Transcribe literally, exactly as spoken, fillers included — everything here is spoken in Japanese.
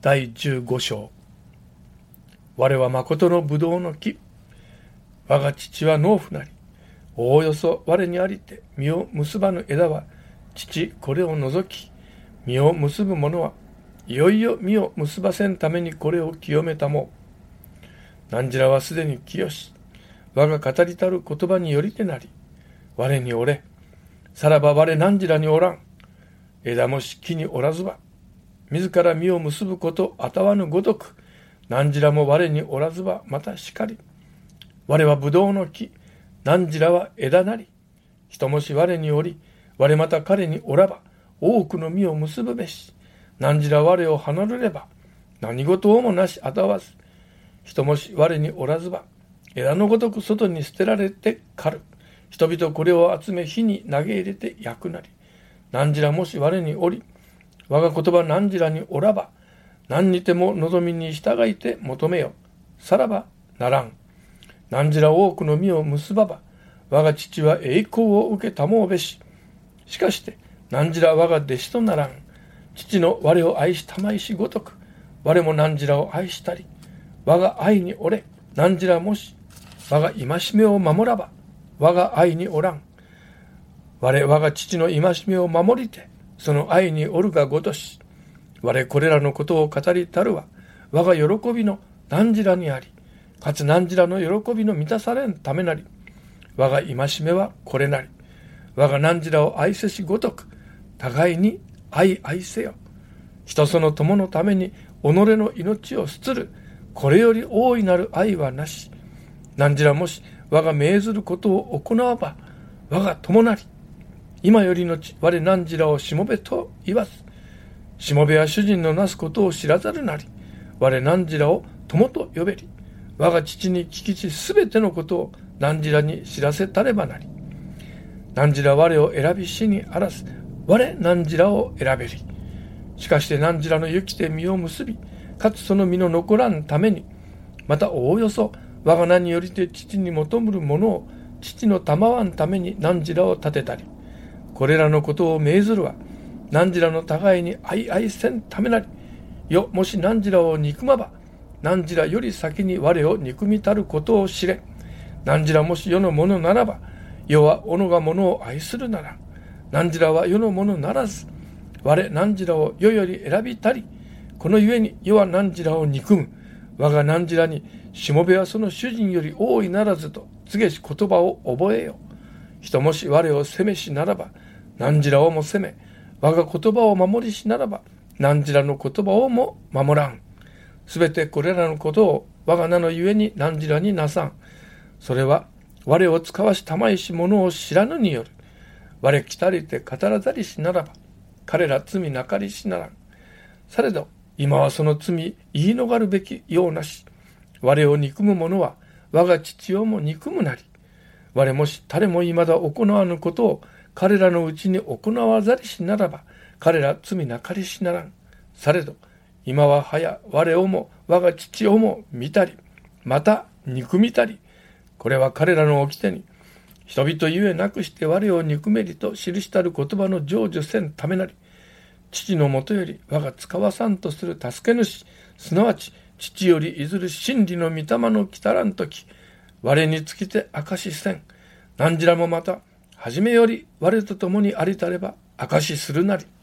だいじゅうご章。我は誠の葡萄の木。我が父は農夫なり。おおよそ我にありて実を結ばぬ枝は、父これを除き、実を結ぶ者はいよいよ実を結ばせんためにこれを清めたも。汝らはすでに清し、我が語りたる言葉によりてなり、我におれ。さらば我汝らにおらん。枝もし木におらずば、自ら実を結ぶことあたわぬごとく、汝らも我におらずばまたしかり。我は葡萄の木、汝らは枝なり。人もし我におり、我また彼におらば、多くの実を結ぶべし。汝ら我を離れれば、何事をもなしあたわず。人もし我におらずば、枝のごとく外に捨てられて狩る。人々これを集め火に投げ入れて焼くなり。汝らもし我におり、我が言葉汝らにおらば、何にても望みに従いて求めよ。さらばならん。汝ら多くの実を結ばば、我が父は栄光を受けたもうべし。しかして、汝ら我が弟子とならん。父の我を愛したまいしごとく、我も汝らを愛したり、我が愛におれ。汝らもし、我が戒めを守らば、我が愛におらん。我、我が父の戒めを守りて、その愛におるがごとし、我これらのことを語りたるは、我が喜びの汝らにあり、かつ汝らの喜びの満たされんためなり、我が戒めはこれなり、我が汝らを愛せしごとく、互いに愛愛せよ。人その友のために己の命を捨つる、これより大いなる愛はなし。汝らもし我が命ずることを行わば、我が友なり。今よりのち我汝らをしもべと言わず、しもべは主人のなすことを知らざるなり、我汝らを友と呼べり、我が父に聞きしすべてのことを汝らに知らせたればなり。汝ら我を選びしにあらず、我汝らを選べり。しかして汝らの行きて実を結び、かつその実の残らんために、またおおよそ我が名によりて父に求むるものを父の賜わんために汝らを立てたり、これらのことを命ずるは、汝らの互いに愛愛せんためなり。よ、もし汝らを憎まば、汝らより先に我を憎みたることを知れ。汝らもし世のものならば、世は己がものを愛するなら、汝らは世のものならず、我汝らを世より選びたり、このゆえに世は汝らを憎む。我が汝らに、しもべはその主人より大いならずと告げし言葉を覚えよ。人もし我を責めしならば、汝らをも責め、我が言葉を守りしならば、汝らの言葉をも守らん。すべてこれらのことを我が名のゆえに汝らになさん。それは我を使わしたまいし者を知らぬによる。我来たりて語らざりしならば、彼ら罪なかりしならん。されど今はその罪言い逃るべきようなし、我を憎む者は我が父をも憎むなり。我もし誰も未だ行わぬことを彼らのうちに行わざりしならば、彼ら罪なかりしならん。されど今ははや我をも我が父をも見たり、また憎みたり。これは彼らの掟に、人々ゆえなくして我を憎めりと記したる言葉の成就せんためなり。父のもとより我が使わさんとする助け主、すなわち父よりいずる真理の御霊の来たらんとき、我につきて証しせん。汝らもまた、はじめより我と共にありたれば証しするなり。